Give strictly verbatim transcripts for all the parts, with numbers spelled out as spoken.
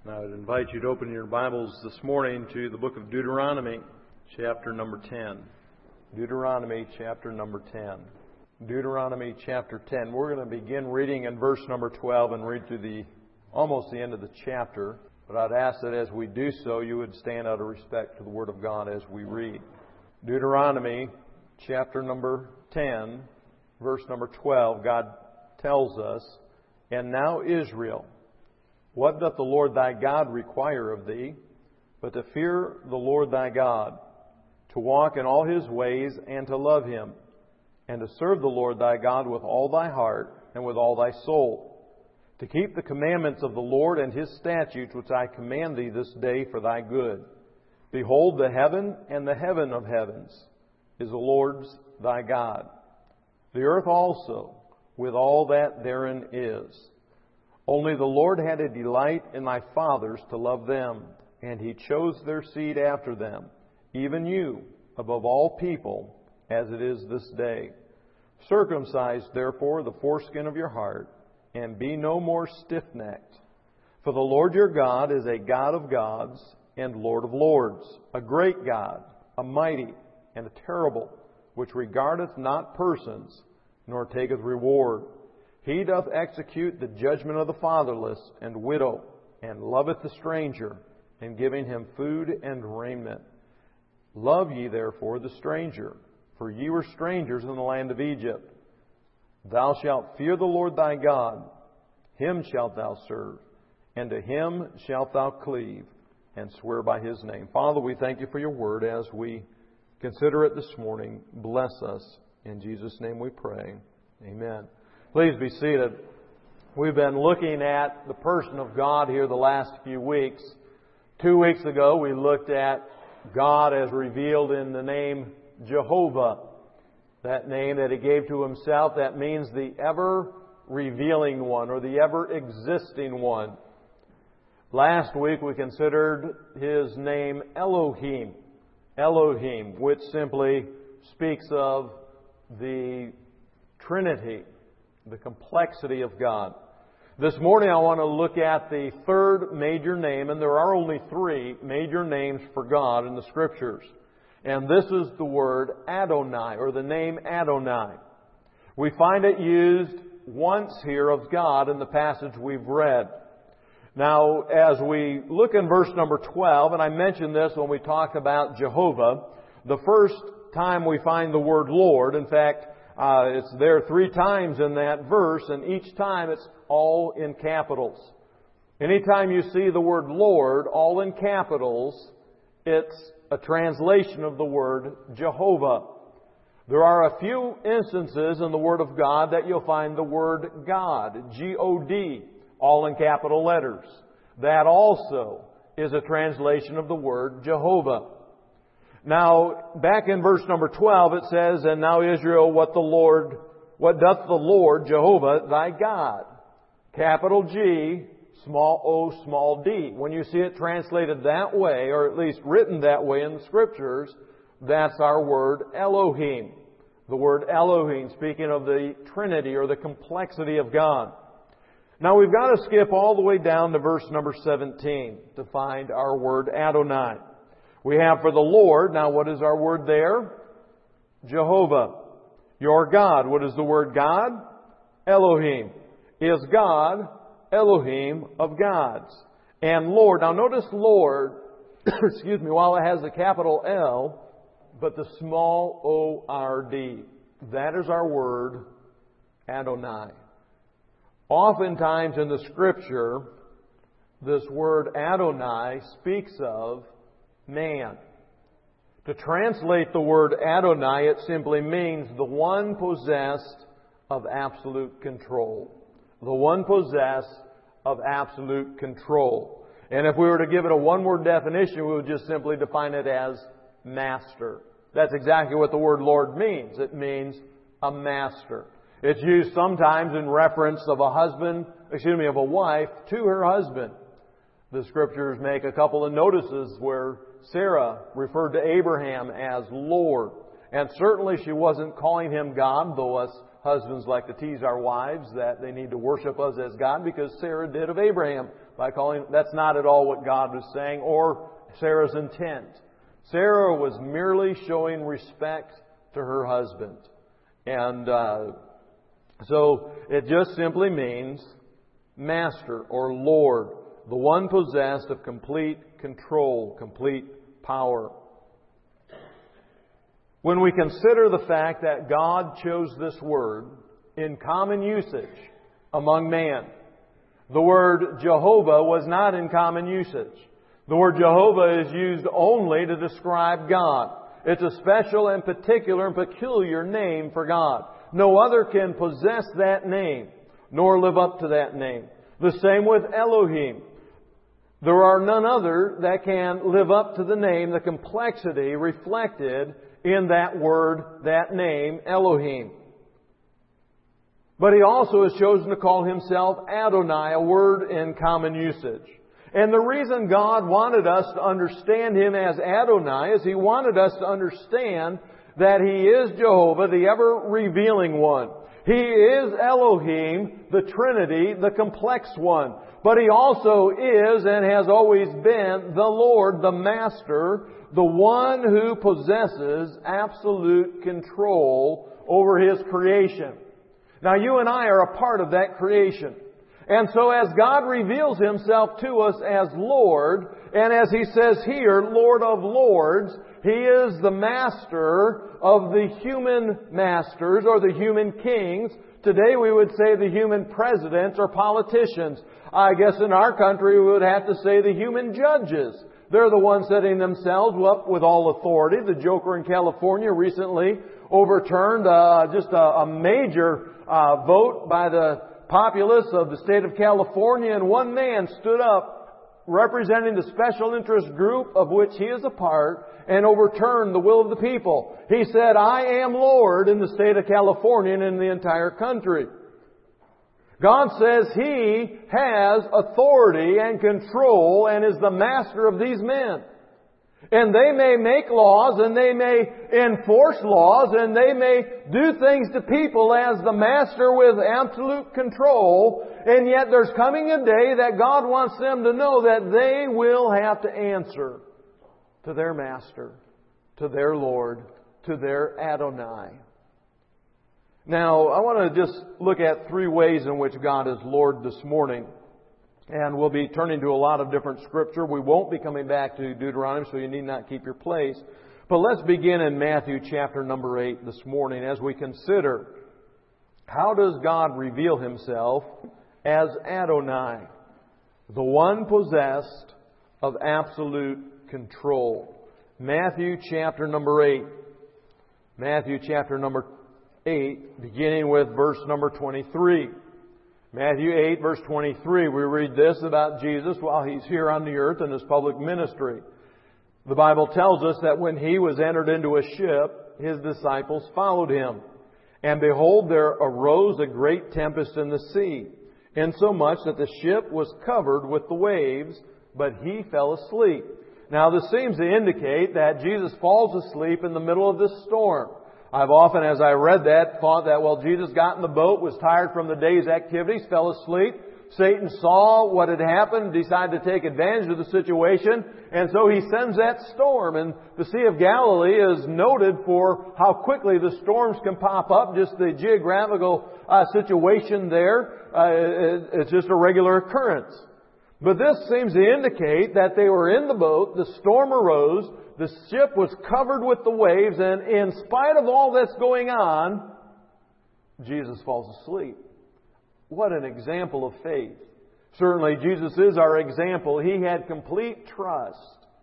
I would invite you to open your Bibles this morning to the book of Deuteronomy, chapter number ten. Deuteronomy, chapter number ten. Deuteronomy, chapter ten. We're going to begin reading in verse number twelve and read through the almost the end of the chapter. But I'd ask that as we do so, you would stand out of respect to the Word of God as we read. Deuteronomy, chapter number ten, verse number twelve, God tells us, "And now Israel, what doth the Lord thy God require of thee, but to fear the Lord thy God, to walk in all His ways, and to love Him, and to serve the Lord thy God with all thy heart and with all thy soul, to keep the commandments of the Lord and His statutes which I command thee this day for thy good. Behold, the heaven and the heaven of heavens is the Lord's thy God, the earth also with all that therein is. Only the Lord had a delight in thy fathers to love them, and He chose their seed after them, even you, above all people, as it is this day. Circumcise therefore the foreskin of your heart, and be no more stiff-necked. For the Lord your God is a God of gods and Lord of lords, a great God, a mighty and a terrible, which regardeth not persons, nor taketh reward. He doth execute the judgment of the fatherless and widow, and loveth the stranger, and giving him food and raiment. Love ye therefore the stranger, for ye were strangers in the land of Egypt. Thou shalt fear the Lord thy God, Him shalt thou serve, and to Him shalt thou cleave, and swear by His name." Father, we thank You for Your word as we consider it this morning. Bless us. In Jesus' name we pray. Amen. Please be seated. We've been looking at the person of God here the last few weeks. Two weeks ago, we looked at God as revealed in the name Jehovah. That name that He gave to Himself, that means the ever-revealing one or the ever-existing one. Last week, we considered His name Elohim. Elohim, which simply speaks of the Trinity, the complexity of God. This morning I want to look at the third major name, and there are only three major names for God in the Scriptures. And this is the word Adonai, or the name Adonai. We find it used once here of God in the passage we've read. Now, as we look in verse number twelve, and I mentioned this when we talked about Jehovah, the first time we find the word Lord, in fact, Uh, it's there three times in that verse, and each time it's all in capitals. Anytime you see the word Lord, all in capitals, it's a translation of the word Jehovah. There are a few instances in the Word of God that you'll find the word God, G O D, all in capital letters. That also is a translation of the word Jehovah. Now, back in verse number twelve, it says, "And now Israel, what the Lord, what doth the Lord Jehovah thy God?" Capital G, small o, small d. When you see it translated that way, or at least written that way in the Scriptures, that's our word Elohim. The word Elohim, speaking of the Trinity or the complexity of God. Now, we've got to skip all the way down to verse number seventeen to find our word Adonai. We have for the Lord, now what is our word there? Jehovah. Your God. What is the word God? Elohim. Is God Elohim of gods? And Lord, now notice Lord, excuse me, while it has the capital L, but the small O R D. That is our word Adonai. Oftentimes in the Scripture, this word Adonai speaks of man. To translate the word Adonai, it simply means the one possessed of absolute control. The one possessed of absolute control. And if we were to give it a one-word definition, we would just simply define it as master. That's exactly what the word Lord means. It means a master. It's used sometimes in reference of a husband, excuse me, of a wife to her husband. The Scriptures make a couple of notices where Sarah referred to Abraham as Lord. And certainly she wasn't calling him God, though us husbands like to tease our wives that they need to worship us as God, because Sarah did of Abraham. by calling. That's not at all what God was saying or Sarah's intent. Sarah was merely showing respect to her husband. And uh, so it just simply means master or Lord, the one possessed of complete control, complete power. When we consider the fact that God chose this word in common usage among man, the word Jehovah was not in common usage. The word Jehovah is used only to describe God. It's a special and particular and peculiar name for God. No other can possess that name, nor live up to that name. The same with Elohim. There are none other that can live up to the name, the complexity reflected in that word, that name, Elohim. But He also has chosen to call Himself Adonai, a word in common usage. And the reason God wanted us to understand Him as Adonai is He wanted us to understand that He is Jehovah, the ever-revealing one. He is Elohim, the Trinity, the complex one. But He also is and has always been the Lord, the Master, the one who possesses absolute control over His creation. Now you and I are a part of that creation. And so as God reveals Himself to us as Lord, and as He says here, Lord of Lords, He is the Master of the human masters or the human kings. Today we would say the human presidents or politicians. I guess in our country we would have to say the human judges. They're the ones setting themselves up with all authority. The Joker in California recently overturned uh, just a, a major uh, vote by the populace of the state of California, and one man stood up representing the special interest group of which he is a part and overturned the will of the people. He said, I am Lord in the state of California and in the entire country. God says He has authority and control and is the master of these men. And they may make laws and they may enforce laws and they may do things to people as the master with absolute control. And yet there's coming a day that God wants them to know that they will have to answer to their master, to their Lord, to their Adonai. Now, I want to just look at three ways in which God is Lord this morning. And we'll be turning to a lot of different Scripture. We won't be coming back to Deuteronomy, so you need not keep your place. But let's begin in Matthew chapter number eight this morning as we consider how does God reveal Himself as Adonai, the one possessed of absolute control. Matthew chapter number eight. Matthew chapter number eight, beginning with verse number twenty-three. Matthew eight, verse twenty-three, we read this about Jesus while He's here on the earth in His public ministry. The Bible tells us that when He was entered into a ship, His disciples followed Him. And behold, there arose a great tempest in the sea, insomuch that the ship was covered with the waves, but He fell asleep. Now this seems to indicate that Jesus falls asleep in the middle of this storm. I've often, as I read that, thought that, well, Jesus got in the boat, was tired from the day's activities, fell asleep. Satan saw what had happened, decided to take advantage of the situation, and so he sends that storm. And the Sea of Galilee is noted for how quickly the storms can pop up, just the geographical uh, situation there. Uh, it's just a regular occurrence. But this seems to indicate that they were in the boat, the storm arose, the ship was covered with the waves, and in spite of all that's going on, Jesus falls asleep. What an example of faith. Certainly, Jesus is our example. He had complete trust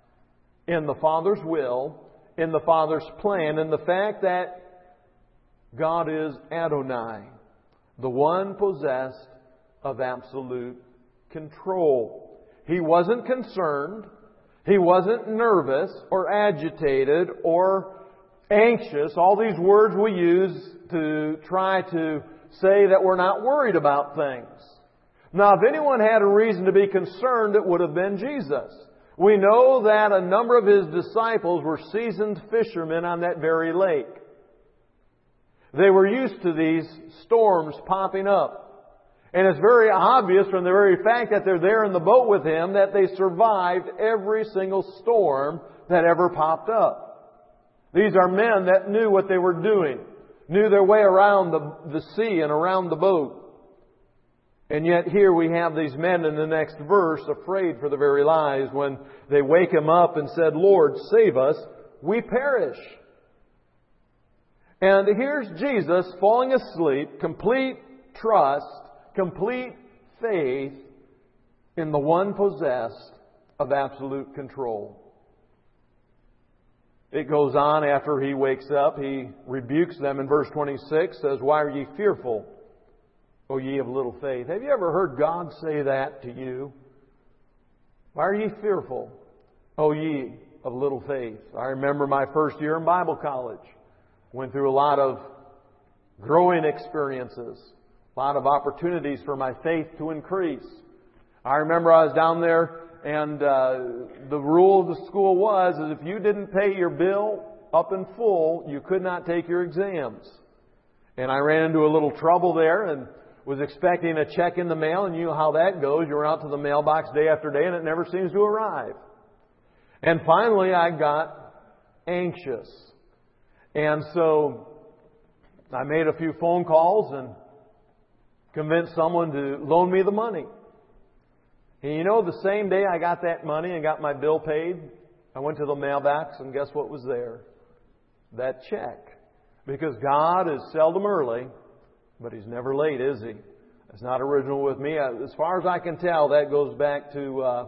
in the Father's will, in the Father's plan, in the fact that God is Adonai, the one possessed of absolute control. He wasn't concerned. He wasn't nervous or agitated or anxious. All these words we use to try to say that we're not worried about things. Now, if anyone had a reason to be concerned, it would have been Jesus. We know that a number of His disciples were seasoned fishermen on that very lake. They were used to these storms popping up. And it's very obvious from the very fact that they're there in the boat with Him that they survived every single storm that ever popped up. These are men that knew what they were doing, knew their way around the, the sea and around the boat. And yet here we have these men in the next verse afraid for their very lives when they wake Him up and said, "Lord, save us, we perish." And here's Jesus falling asleep, complete trust, complete faith in the one possessed of absolute control. It goes on after He wakes up. He rebukes them in verse twenty-six, says, "Why are ye fearful, O ye of little faith?" Have you ever heard God say that to you? Why are ye fearful, O ye of little faith? I remember my first year in Bible college. Went through a lot of growing experiences, a lot of opportunities for my faith to increase. I remember I was down there and uh, the rule of the school was is if you didn't pay your bill up in full, you could not take your exams. And I ran into a little trouble there and was expecting a check in the mail, and you know how that goes. You're out to the mailbox day after day and it never seems to arrive. And finally I got anxious. And so I made a few phone calls and convinced someone to loan me the money. And you know, the same day I got that money and got my bill paid, I went to the mailbox and guess what was there? That check. Because God is seldom early, but He's never late, is He? It's not original with me. As far as I can tell, that goes back to uh,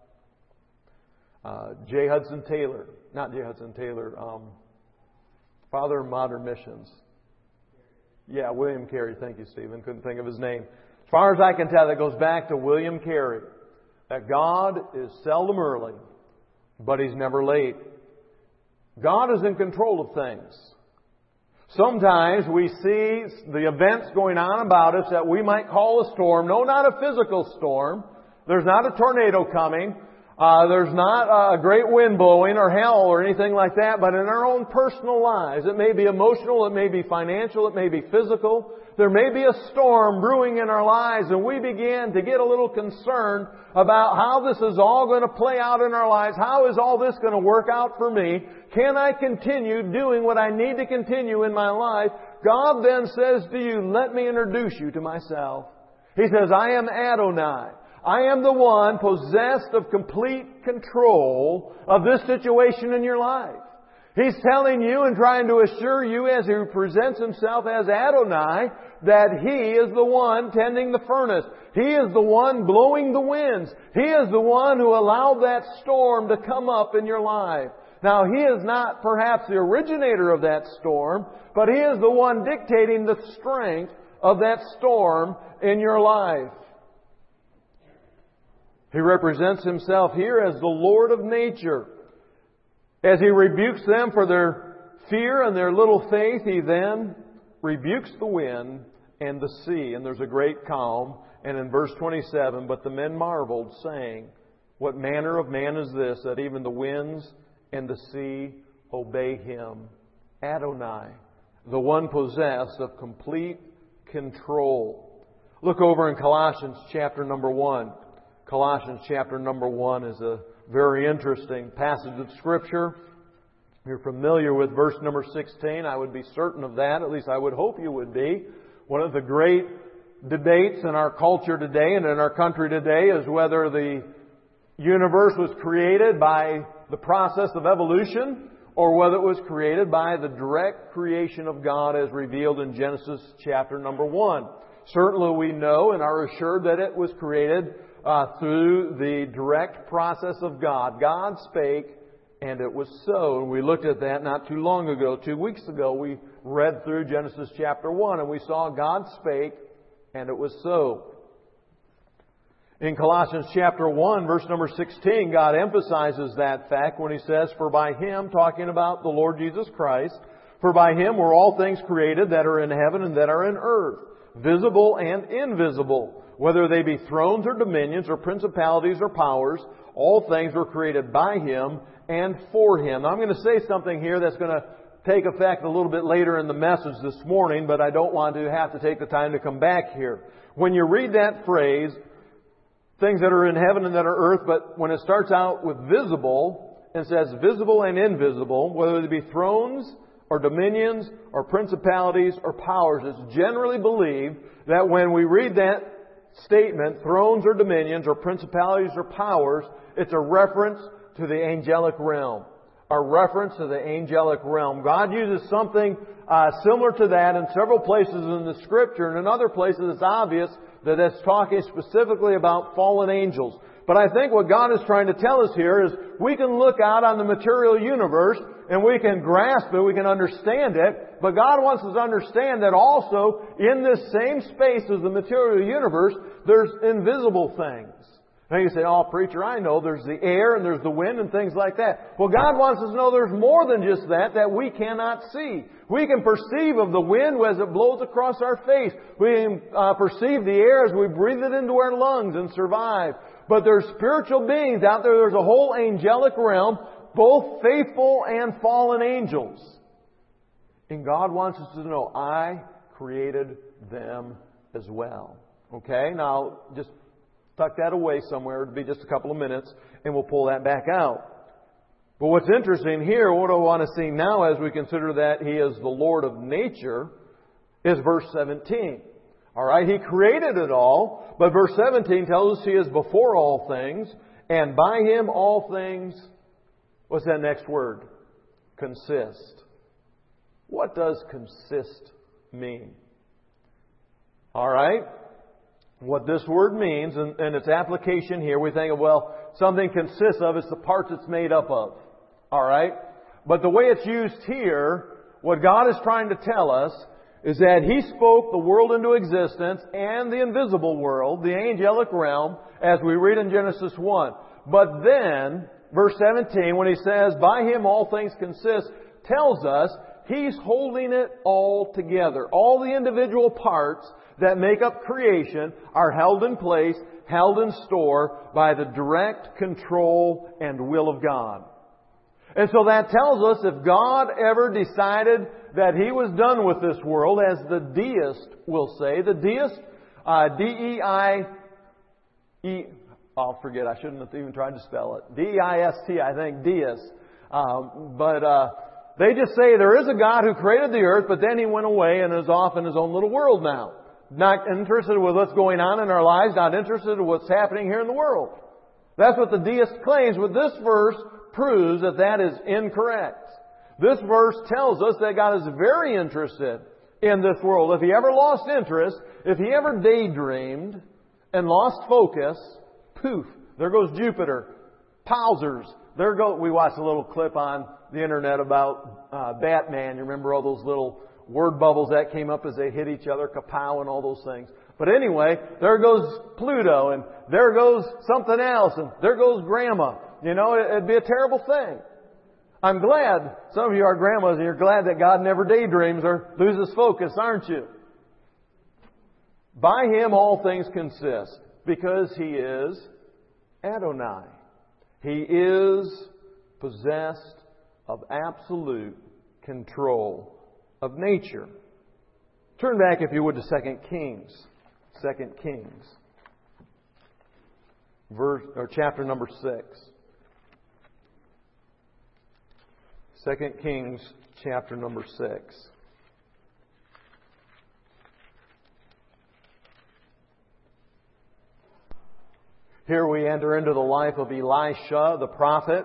uh, J. Hudson Taylor. Not J. Hudson Taylor. Um, Father of Modern Missions. Yeah, William Carey. Thank you, Stephen. Couldn't think of his name. As far as I can tell, that goes back to William Carey. That God is seldom early, but He's never late. God is in control of things. Sometimes we see the events going on about us that we might call a storm. No, not a physical storm. There's not a tornado coming. Uh, there's not a great wind blowing or hell or anything like that, but in our own personal lives, it may be emotional, it may be financial, it may be physical. There may be a storm brewing in our lives, and we begin to get a little concerned about how this is all going to play out in our lives. How is all this going to work out for me? Can I continue doing what I need to continue in my life? God then says to you, let me introduce you to myself. He says, I am Adonai. I am the one possessed of complete control of this situation in your life. He's telling you and trying to assure you as He presents Himself as Adonai that He is the one tending the furnace. He is the one blowing the winds. He is the one who allowed that storm to come up in your life. Now, He is not perhaps the originator of that storm, but He is the one dictating the strength of that storm in your life. He represents Himself here as the Lord of nature. As He rebukes them for their fear and their little faith, He then rebukes the wind and the sea. And there's a great calm. And in verse twenty-seven, but the men marveled, saying, what manner of man is this, that even the winds and the sea obey Him? Adonai, the one possessed of complete control. Look over in Colossians chapter number one. Colossians chapter number one is a very interesting passage of Scripture. If you're familiar with verse number sixteen, I would be certain of that. At least I would hope you would be. One of the great debates in our culture today and in our country today is whether the universe was created by the process of evolution or whether it was created by the direct creation of God as revealed in Genesis chapter number one. Certainly we know and are assured that it was created Uh, through the direct process of God. God spake, and it was so. And we looked at that not too long ago. Two weeks ago, we read through Genesis chapter one, and we saw God spake, and it was so. In Colossians chapter one, verse number sixteen, God emphasizes that fact when He says, for by Him, talking about the Lord Jesus Christ, for by Him were all things created that are in heaven and that are in earth, visible and invisible. Whether they be thrones or dominions or principalities or powers, all things were created by Him and for Him. Now, I'm going to say something here that's going to take effect a little bit later in the message this morning, but I don't want to have to take the time to come back here. When you read that phrase, things that are in heaven and that are earth, but when it starts out with visible, and says visible and invisible, whether they be thrones or dominions or principalities or powers, it's generally believed that when we read that statement, thrones or dominions or principalities or powers, it's a reference to the angelic realm. A reference to the angelic realm. God uses something uh, similar to that in several places in the Scripture, and in other places it's obvious that it's talking specifically about fallen angels. But I think what God is trying to tell us here is we can look out on the material universe and we can grasp it, we can understand it, but God wants us to understand that also in this same space as the material universe, there's invisible things. Now you say, oh, preacher, I know there's the air and there's the wind and things like that. Well, God wants us to know there's more than just that, that we cannot see. We can perceive of the wind as it blows across our face. We can uh, perceive the air as we breathe it into our lungs and survive. But there's spiritual beings out there. There's a whole angelic realm, both faithful and fallen angels. And God wants us to know, I created them as well. Okay? Now, just tuck that away somewhere. It'll be just a couple of minutes, and we'll pull that back out. But what's interesting here, what I want to see now as we consider that He is the Lord of nature, is verse seventeen. All right, He created it all, but verse seventeen tells us He is before all things, and by Him all things, what's that next word? Consist. What does consist mean? All right. What this word means, and, and its application here, we think of, well, something consists of, it's the parts it's made up of. Alright? But the way it's used here, what God is trying to tell us is that He spoke the world into existence and the invisible world, the angelic realm, as we read in Genesis one. But then, verse seventeen, when He says, by Him all things consist, tells us He's holding it all together. All the individual parts that make up creation are held in place, held in store by the direct control and will of God. And so that tells us if God ever decided that He was done with this world, as the deist will say, the deist, uh, D E I E, I'll forget, I shouldn't have even tried to spell it. D E I S T, I think, deist. Um, but uh, they just say there is a God who created the earth, but then He went away and is off in His own little world now. Not interested with what's going on in our lives, not interested in what's happening here in the world. That's what the deist claims, but this verse proves that that is incorrect. This verse tells us that God is very interested in this world. If He ever lost interest, if He ever daydreamed and lost focus, poof, there goes Jupiter. Powsers. There go. We watched a little clip on the internet about uh, Batman. You remember all those little word bubbles that came up as they hit each other, kapow and all those things. But anyway, there goes Pluto, and there goes something else, and there goes Grandma. You know, it'd be a terrible thing. I'm glad some of you are grandmas, and you're glad that God never daydreams or loses focus, aren't you? By Him all things consist, because He is Adonai. He is possessed of absolute control of nature. Turn back, if you would, to Second Kings. Second Kings. Verse, or chapter number six. Second Kings, chapter number six. Here we enter into the life of Elisha, the prophet.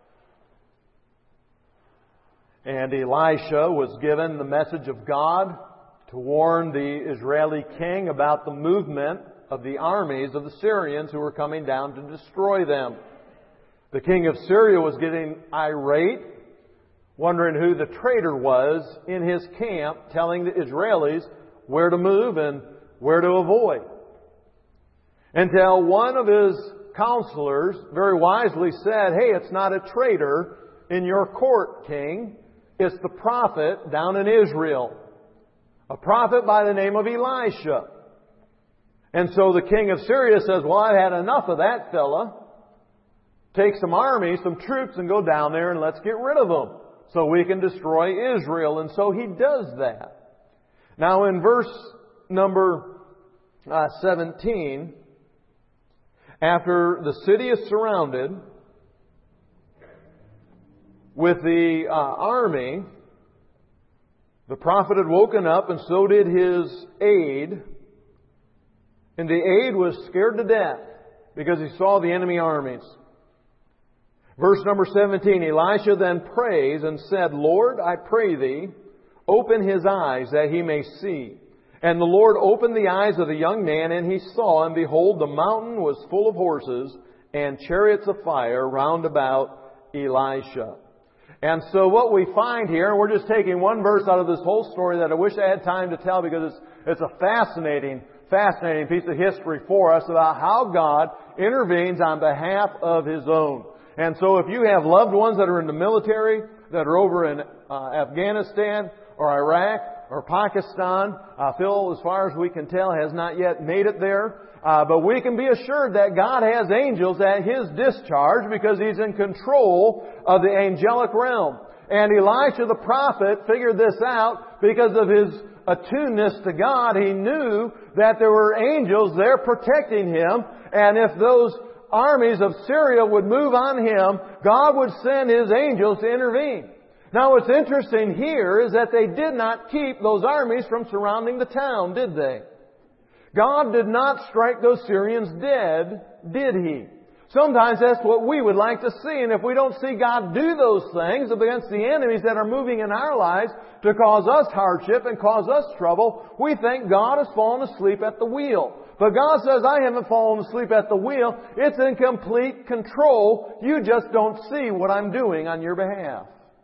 And Elisha was given the message of God to warn the Israeli king about the movement of the armies of the Syrians who were coming down to destroy them. The king of Syria was getting irate, wondering who the traitor was in his camp, telling the Israelis where to move and where to avoid. Until one of his counselors very wisely said, hey, it's not a traitor in your court, king. It's the prophet down in Israel. A prophet by the name of Elisha. And so the king of Syria says, well, I've had enough of that fella. Take some armies, some troops, and go down there and let's get rid of them. so we can destroy Israel. And so He does that. Now in verse number uh, seventeen, after the city is surrounded with the uh, army, the prophet had woken up and so did his aide. And the aide was scared to death because he saw the enemy armies. Verse number seventeen, Elisha then prays and said, Lord, I pray Thee, open his eyes that he may see. And the Lord opened the eyes of the young man, and he saw, and behold, the mountain was full of horses and chariots of fire round about Elisha. And so what we find here, and we're just taking one verse out of this whole story that I wish I had time to tell because it's, it's a fascinating, fascinating piece of history for us about how God intervenes on behalf of His own. And so if you have loved ones that are in the military, that are over in uh, Afghanistan or Iraq or Pakistan, uh, Phil, as far as we can tell, has not yet made it there. Uh, but we can be assured that God has angels at His discharge because He's in control of the angelic realm. And Elisha the prophet figured this out because of his attuneness to God. He knew that there were angels there protecting him, and if those armies of Syria would move on him, God would send His angels to intervene. Now what's interesting here is that they did not keep those armies from surrounding the town, did they? God did not strike those Syrians dead, did He? Sometimes that's what we would like to see. And if we don't see God do those things against the enemies that are moving in our lives to cause us hardship and cause us trouble, we think God has fallen asleep at the wheel. But God says, I haven't fallen asleep at the wheel. It's in complete control. You just don't see what I'm doing on your behalf.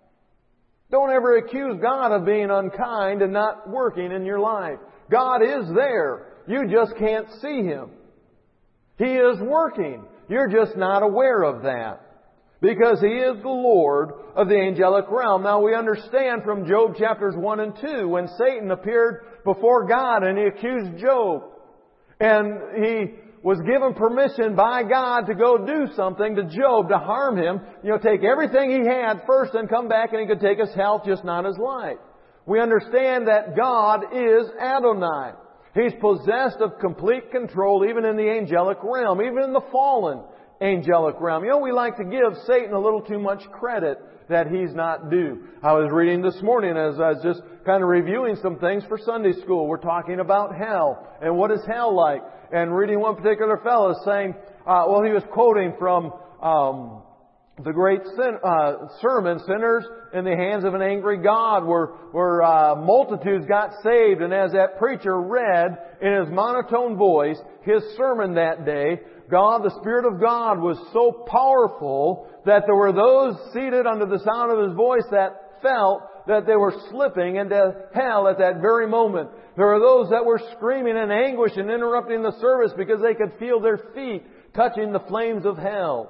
Don't ever accuse God of being unkind and not working in your life. God is there. You just can't see Him. He is working. You're just not aware of that. Because He is the Lord of the angelic realm. Now we understand from Job chapters one and two when Satan appeared before God and he accused Job. And he was given permission by God to go do something to Job to harm him. You know, take everything he had first and come back and he could take his health, just not his life. We understand that God is Adonai. He's possessed of complete control even in the angelic realm, even in the fallen angelic realm. You know, we like to give Satan a little too much credit that he's not due. I was reading this morning as I was just kind of reviewing some things for Sunday school. We're talking about hell and what is hell like. And reading one particular fellow saying, uh, well, he was quoting from um, the great sin, uh, sermon, Sinners in the Hands of an Angry God, where, where uh, multitudes got saved. And as that preacher read in his monotone voice his sermon that day, God, the Spirit of God was so powerful that there were those seated under the sound of His voice that felt that they were slipping into hell at that very moment. There were those that were screaming in anguish and interrupting the service because they could feel their feet touching the flames of hell.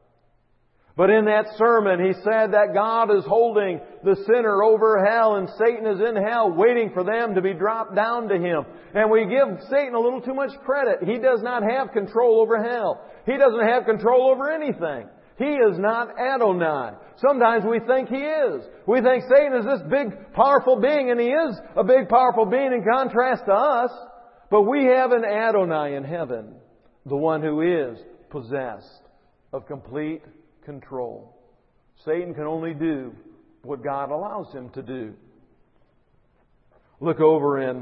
But in that sermon, he said that God is holding the sinner over hell and Satan is in hell waiting for them to be dropped down to Him. And we give Satan a little too much credit. He does not have control over hell. He doesn't have control over anything. He is not Adonai. Sometimes we think He is. We think Satan is this big, powerful being, and he is a big, powerful being in contrast to us. But we have an Adonai in heaven, the one who is possessed of complete control. Satan can only do what God allows him to do. Look over in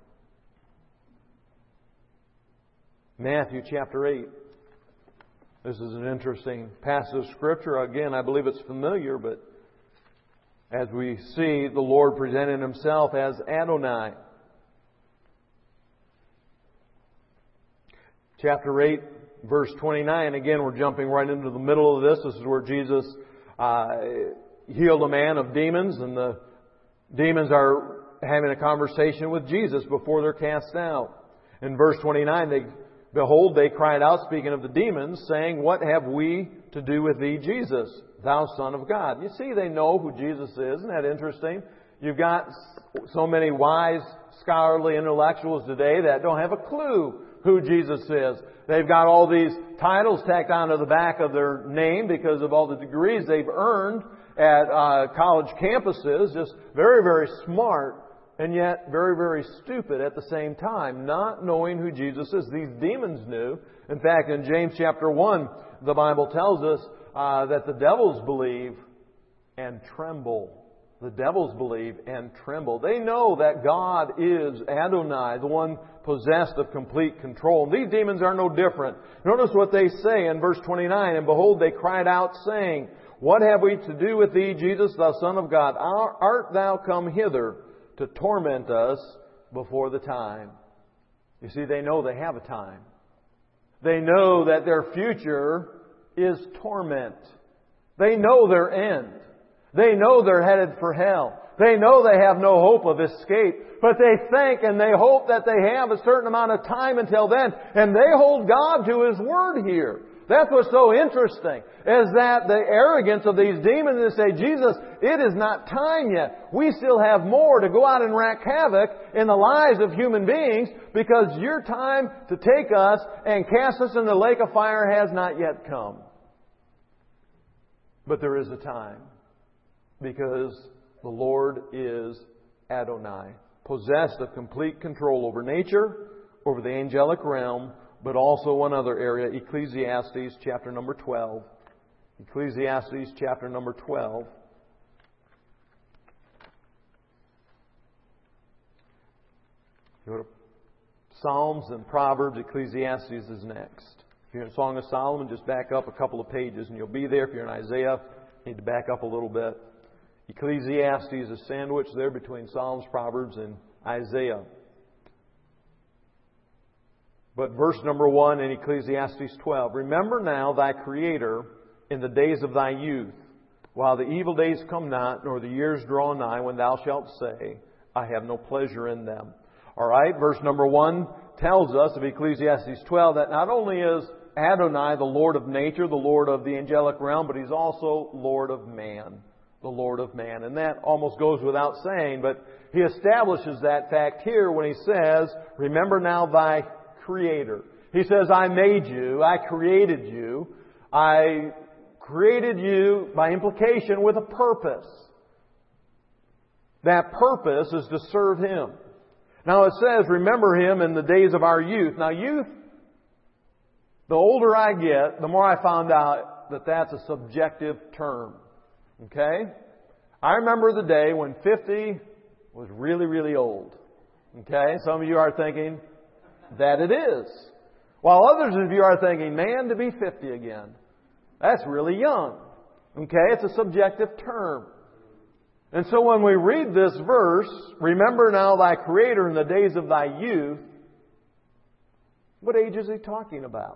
Matthew chapter eight. This is an interesting passage of Scripture. Again, I believe it's familiar, but as we see the Lord presenting Himself as Adonai. Chapter eight, verse twenty-nine. Again, we're jumping right into the middle of this. This is where Jesus uh, healed a man of demons, and the demons are having a conversation with Jesus before they're cast out. In verse twenty-nine, they Behold, they cried out, speaking of the demons, saying, What have we to do with Thee, Jesus, Thou Son of God? You see, they know who Jesus is. Isn't that interesting? You've got so many wise, scholarly intellectuals today that don't have a clue who Jesus is. They've got all these titles tacked onto the back of their name because of all the degrees they've earned at uh, college campuses. Just very, very smart, and yet very, very stupid at the same time, not knowing who Jesus is. These demons knew. In fact, in James chapter one, the Bible tells us uh, that the devils believe and tremble. The devils believe and tremble. They know that God is Adonai, the one possessed of complete control. And these demons are no different. Notice what they say in verse twenty-nine. And behold, they cried out, saying, What have we to do with thee, Jesus, thou Son of God? Art thou come hither to torment us before the time? You see, they know they have a time. They know that their future is torment. They know their end. They know they're headed for hell. They know they have no hope of escape. But they think and they hope that they have a certain amount of time until then. And they hold God to His Word here. That's what's so interesting, is that the arrogance of these demons, they say, Jesus, it is not time yet. We still have more to go out and wreak havoc in the lives of human beings because your time to take us and cast us in the lake of fire has not yet come. But there is a time. Because the Lord is Adonai, possessed of complete control over nature, over the angelic realm, but also one other area, Ecclesiastes chapter number twelve. Ecclesiastes chapter number twelve. Go to Psalms and Proverbs. Ecclesiastes is next. If you're in Song of Solomon, just back up a couple of pages and you'll be there. If you're in Isaiah, you need to back up a little bit. Ecclesiastes is sandwiched there between Psalms, Proverbs, and Isaiah. But verse number one in Ecclesiastes twelve, Remember now thy Creator in the days of thy youth, while the evil days come not, nor the years draw nigh, when thou shalt say, I have no pleasure in them. All right, verse number one tells us of Ecclesiastes twelve that not only is Adonai the Lord of nature, the Lord of the angelic realm, but He's also Lord of man. The Lord of man. And that almost goes without saying, but He establishes that fact here when He says, Remember now thy Creator. He says, I made you, I created you, I created you by implication with a purpose. That purpose is to serve Him. Now it says, Remember Him in the days of our youth. Now youth, the older I get, the more I found out that that's a subjective term. Okay? I remember the day when fifty was really, really old. Okay? Some of you are thinking that it is. While others of you are thinking, man, to be fifty again, that's really young. Okay? It's a subjective term. And so when we read this verse, Remember now thy Creator in the days of thy youth, what age is He talking about?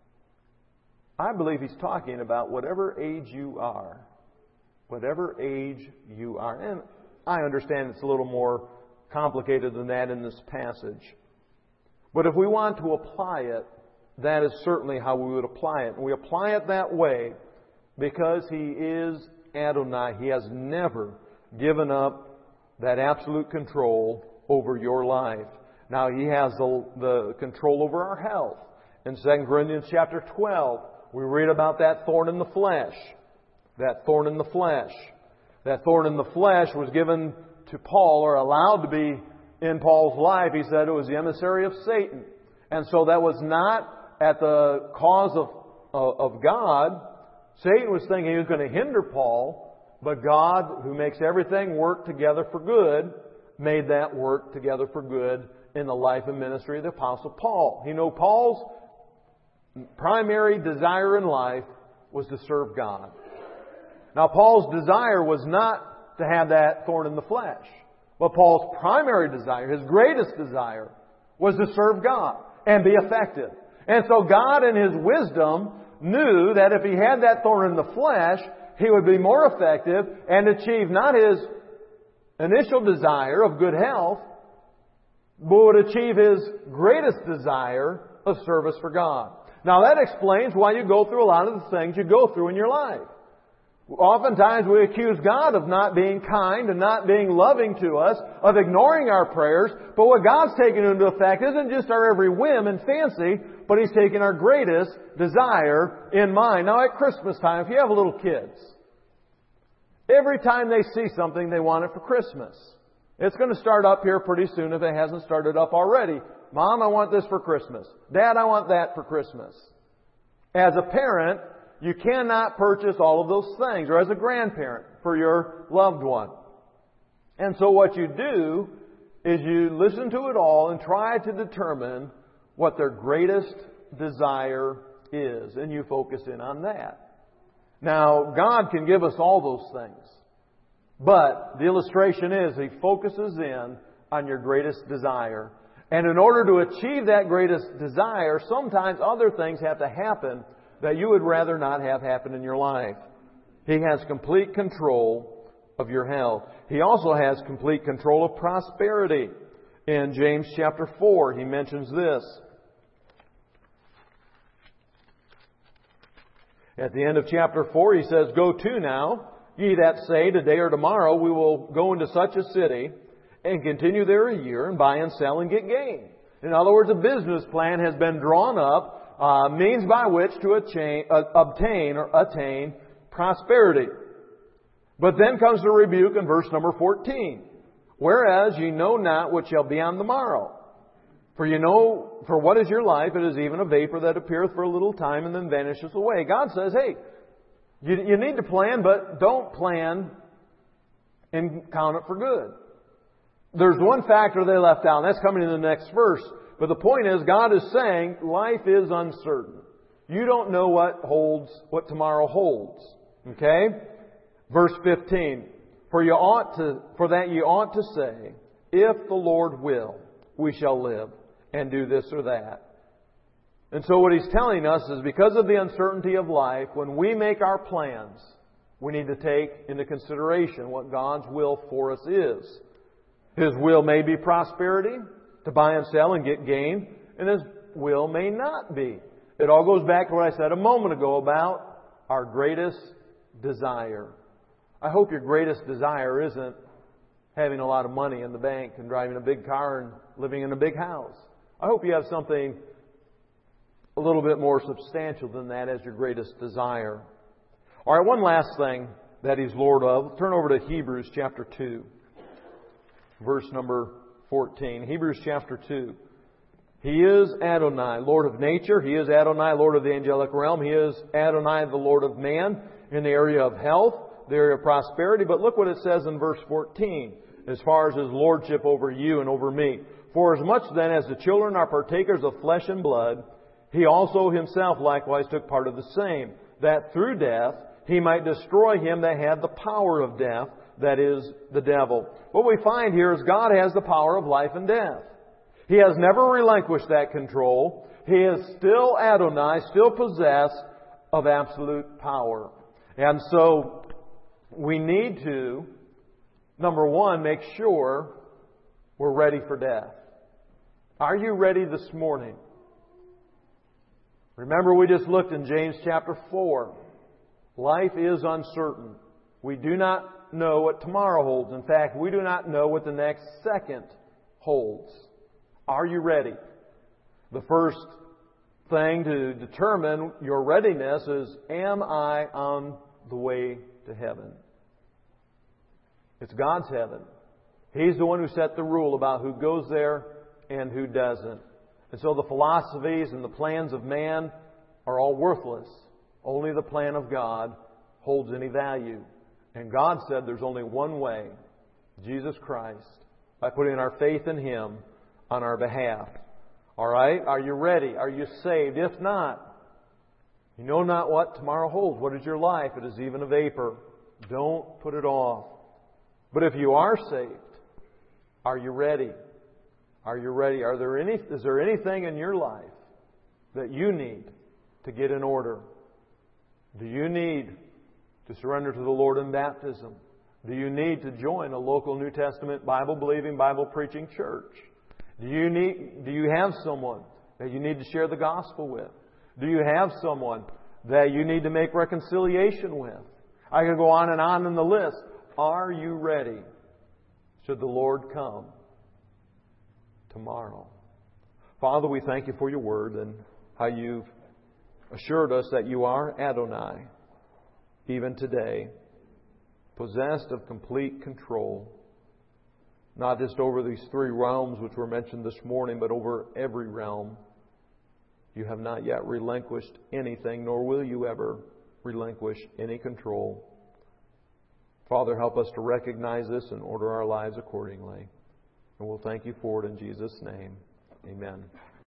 I believe He's talking about whatever age you are. Whatever age you are. And I understand it's a little more complicated than that in this passage. But if we want to apply it, that is certainly how we would apply it. And we apply it that way because He is Adonai. He has never given up that absolute control over your life. Now He has the, the control over our health. In Second Corinthians chapter twelve, we read about that thorn in the flesh. That thorn in the flesh. That thorn in the flesh was given to Paul, or allowed to be in Paul's life. He said it was the emissary of Satan. And so that was not at the cause of, of God. Satan was thinking he was going to hinder Paul, but God, who makes everything work together for good, made that work together for good in the life and ministry of the Apostle Paul. You know, Paul's primary desire in life was to serve God. Now, Paul's desire was not to have that thorn in the flesh. But Paul's primary desire, his greatest desire, was to serve God and be effective. And so God, in His wisdom, knew that if he had that thorn in the flesh, he would be more effective and achieve not his initial desire of good health, but would achieve his greatest desire of service for God. Now, that explains why you go through a lot of the things you go through in your life. Oftentimes we accuse God of not being kind and not being loving to us, of ignoring our prayers. But what God's taken into effect isn't just our every whim and fancy, but He's taken our greatest desire in mind. Now at Christmas time, if you have little kids, every time they see something, they want it for Christmas. It's going to start up here pretty soon if it hasn't started up already. Mom, I want this for Christmas. Dad, I want that for Christmas. As a parent, you cannot purchase all of those things, or as a grandparent for your loved one. And so what you do is you listen to it all and try to determine what their greatest desire is, and you focus in on that. Now, God can give us all those things, but the illustration is He focuses in on your greatest desire. And in order to achieve that greatest desire, sometimes other things have to happen that you would rather not have happen in your life. He has complete control of your health. He also has complete control of prosperity. In James chapter four, he mentions this. At the end of chapter four, he says, "Go to now, ye that say, today or tomorrow we will go into such a city and continue there a year and buy and sell and get gain." In other words, a business plan has been drawn up, Uh, means by which to attain, uh, obtain or attain prosperity. But then comes the rebuke in verse number fourteen. "Whereas ye know not what shall be on the morrow. For you know, for what is your life? It is even a vapor that appeareth for a little time and then vanisheth away." God says, hey, you, you need to plan, but don't plan and count it for good. There's one factor they left out, and that's coming in the next verse. But the point is, God is saying life is uncertain. You don't know what holds, what tomorrow holds. Okay? Verse fifteen. For you ought to, for that you ought to say, if the Lord will, we shall live and do this or that. And so what He's telling us is because of the uncertainty of life, when we make our plans, we need to take into consideration what God's will for us is. His will may be prosperity, to buy and sell and get gain, and His will may not be. It all goes back to what I said a moment ago about our greatest desire. I hope your greatest desire isn't having a lot of money in the bank and driving a big car and living in a big house. I hope you have something a little bit more substantial than that as your greatest desire. All right, one last thing that He's Lord of. Turn over to Hebrews chapter two, verse number fourteen. Hebrews chapter two. He is Adonai, Lord of nature. He is Adonai, Lord of the angelic realm. He is Adonai, the Lord of man, in the area of health, the area of prosperity. But look what it says in verse fourteen, as far as His lordship over you and over me. For as much then as the children are partakers of flesh and blood, He also Himself likewise took part of the same, that through death He might destroy him that had the power of death, that is, the devil. What we find here is God has the power of life and death. He has never relinquished that control. He is still Adonai, still possessed of absolute power. And so we need to, number one, make sure we're ready for death. Are you ready this morning? Remember, we just looked in James chapter four. Life is uncertain. We do not know what tomorrow holds. In fact, we do not know what the next second holds. Are you ready? The first thing to determine your readiness is, am I on the way to heaven? It's God's heaven. He's the one who set the rule about who goes there and who doesn't. And so the philosophies and the plans of man are all worthless. Only the plan of God holds any value. And God said there's only one way, Jesus Christ, by putting our faith in Him on our behalf. All right? Are you ready? Are you saved? If not, you know not what tomorrow holds. What is your life? It is even a vapor. Don't put it off. But if you are saved, are you ready? Are you ready? Are there any, is there anything in your life that you need to get in order? Do you need to surrender to the Lord in baptism? Do you need to join a local New Testament Bible-believing, Bible-preaching church? Do you need, do you have someone that you need to share the gospel with? Do you have someone that you need to make reconciliation with? I can go on and on in the list. Are you ready should the Lord come tomorrow? Father, we thank You for Your Word and how You've assured us that You are Adonai, even today, possessed of complete control, not just over these three realms which were mentioned this morning, but over every realm. You have not yet relinquished anything, nor will You ever relinquish any control. Father, help us to recognize this and order our lives accordingly. And we'll thank You for it in Jesus' name. Amen.